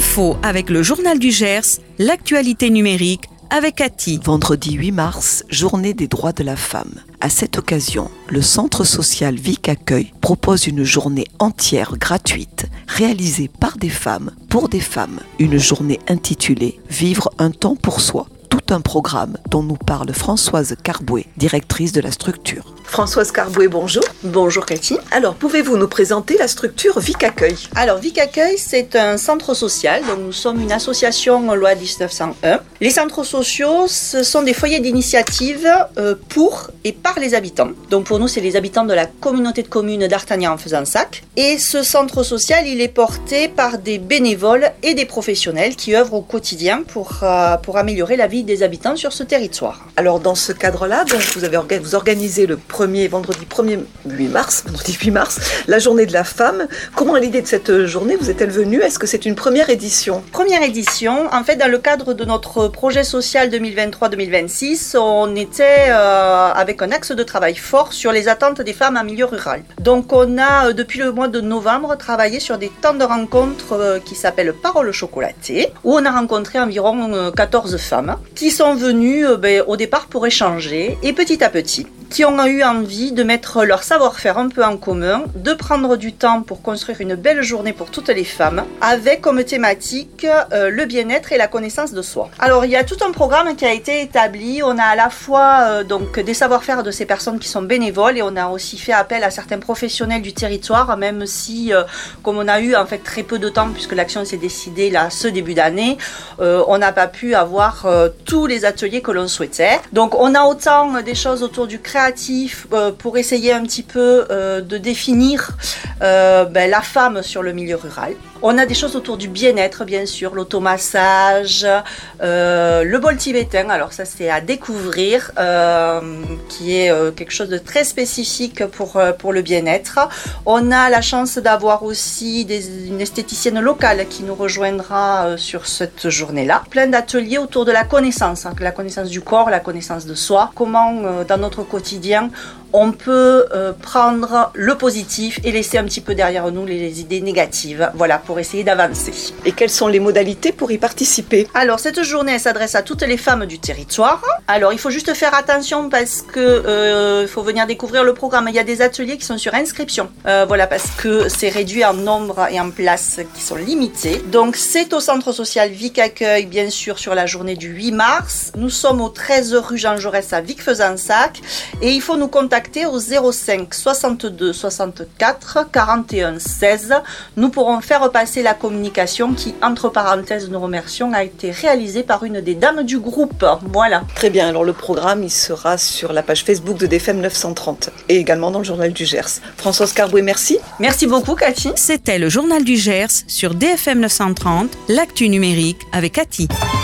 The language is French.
Info avec le Journal du Gers, l'actualité numérique avec Cathy. Vendredi 8 mars, journée des droits de la femme. À cette occasion, le Centre social Vic Accueil propose une journée entière gratuite, réalisée par des femmes, pour des femmes. Une journée intitulée « Vivre un temps pour soi ». Tout un programme dont nous parle Françoise Carbouet, directrice de la structure. Françoise Carbouet, bonjour. Bonjour Cathy. Alors, pouvez-vous nous présenter la structure Vic Accueil ? Alors Vic Accueil, c'est un centre social, donc nous sommes une association loi 1901. Les centres sociaux, ce sont des foyers d'initiative pour et par les habitants. Donc pour nous, c'est les habitants de la communauté de communes d'Artagnan-en-Fezensac. Et ce centre social, il est porté par des bénévoles et des professionnels qui œuvrent au quotidien pour améliorer la vie des habitants sur ce territoire. Alors dans ce cadre-là, donc vous organisez le vendredi 8 mars, la journée de la femme. Comment est l'idée de cette journée vous est-elle venue ? Est-ce que c'est une première édition ? Première édition, en fait dans le cadre de notre projet social 2023-2026, on était avec un axe de travail fort sur les attentes des femmes en milieu rural. Donc on a depuis le mois de novembre travaillé sur des temps de rencontres qui s'appellent Paroles chocolatées, où on a rencontré environ 14 femmes qui sont venues au départ pour échanger et petit à petit qui ont eu envie de mettre leur savoir-faire un peu en commun, de prendre du temps pour construire une belle journée pour toutes les femmes, avec comme thématique le bien-être et la connaissance de soi. Alors il y a tout un programme qui a été établi, on a à la fois donc des savoir-faire de ces personnes qui sont bénévoles et on a aussi fait appel à certains professionnels du territoire, même si comme on a eu en fait très peu de temps puisque l'action s'est décidée là ce début d'année, on n'a pas pu avoir tous les ateliers que l'on souhaitait. Donc on a autant des choses autour du créatif pour essayer un petit peu de définir la femme sur le milieu rural. On a des choses autour du bien-être, bien sûr, l'automassage, le bol tibétain, alors ça c'est à découvrir, qui est quelque chose de très spécifique pour le bien-être. On a la chance d'avoir aussi une esthéticienne locale qui nous rejoindra sur cette journée-là. Plein d'ateliers autour de la connaissance du corps, la connaissance de soi, comment dans notre quotidien on peut prendre le positif et laisser un petit peu derrière nous les idées négatives, voilà, pour essayer d'avancer. Et quelles sont les modalités pour y participer ? Alors, cette journée, elle s'adresse à toutes les femmes du territoire. Alors, il faut juste faire attention parce que il faut venir découvrir le programme. Il y a des ateliers qui sont sur inscription. Voilà, parce que c'est réduit en nombre et en places qui sont limitées. Donc, c'est au centre social Vic Accueil, bien sûr, sur la journée du 8 mars. Nous sommes au 13 rue Jean Jaurès à Vic-Fezensac et il faut nous contacter au 05 62 64 41 16. Nous pourrons faire passer la communication qui, entre parenthèses, nous remercions, a été réalisée par une des dames du groupe. Voilà. Très bien, alors le programme, il sera sur la page Facebook de DFM 930 et également dans le Journal du Gers. Françoise Carbouet, merci. Merci beaucoup, Cathy. C'était le Journal du Gers sur DFM 930, l'actu numérique avec Cathy.